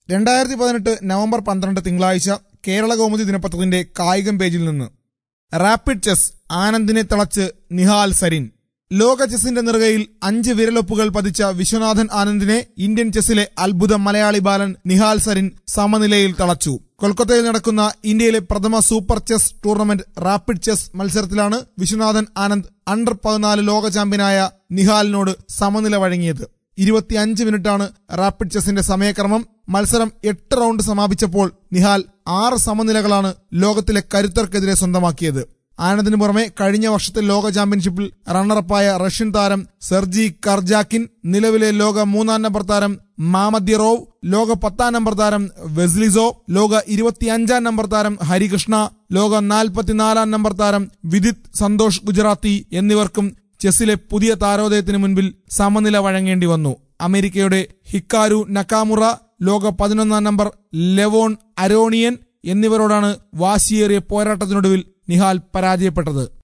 2018 November 12 തിങ്കളാഴ്ച കേരള കൗമുദി ദിനപത്രത്തിന്റെ കായികം പേജിൽ നിന്ന് റാപ്പിഡ് ചെസ് ആനന്ദിനെ തളച്ച് നിഹാൽ സരിൻ. ലോക ചെസ്സിന്റെ നെറുകയിൽ 5 വിരലൊപ്പുകൾ പതിച്ച വിശ്വനാഥൻ ആനന്ദിനെ ഇന്ത്യൻ ചെസ്സിലെ അത്ഭുത മലയാളി ബാലൻ നിഹാൽ സരിൻ സമനിലയിൽ തളച്ചു. കൊൽക്കത്തയിൽ നടക്കുന്ന ഇന്ത്യയിലെ പ്രഥമ super chess tournament rapid chess മത്സരത്തിലാണ് വിശ്വനാഥൻ ആനന്ദ് അണ്ടർ 14 ലോക ചാമ്പ്യനായ നിഹാലിനോട് സമനില വഴങ്ങിയത്. 25 മിനിറ്റാണ് റാപ്പിഡ് ചെസ്സിന്റെ സമയക്രമം. മത്സരം 8 റൗണ്ട് സമാപിച്ചപ്പോൾ നിഹാൽ 6 സമനിലകളാണ് ലോകത്തിലെ കരുത്തർക്കെതിരെ സ്വന്തമാക്കിയത്. ആനന്ദിന് പുറമെ കഴിഞ്ഞ വർഷത്തെ ലോക ചാമ്പ്യൻഷിപ്പിൽ റണ്ണറപ്പായ റഷ്യൻ താരം സെർജി കർജാക്കിൻ, നിലവിലെ ലോക 3-ാം നമ്പർ താരം മാമദ്യറോവ്, ലോക 10-ാം നമ്പർ താരം വെസ്ലിസോ, ലോക 25-ാം നമ്പർ താരം ഹരികൃഷ്ണ, ലോക 44-ാം നമ്പർ താരം വിദിത് സന്തോഷ് ഗുജറാത്തി എന്നിവർക്കും ചെസ്സിലെ പുതിയ താരോദയത്തിന് മുൻപിൽ സമനില വഴങ്ങേണ്ടി വന്നു. അമേരിക്കയുടെ ഹിക്കാരു നക്കാമുറ, ലോക 11-ാം നമ്പർ ലെവോൺ അരോണിയൻ എന്നിവരോടാണ് വാശിയേറിയ പോരാട്ടത്തിനൊടുവിൽ നിഹാൽ പരാജയപ്പെട്ടത്.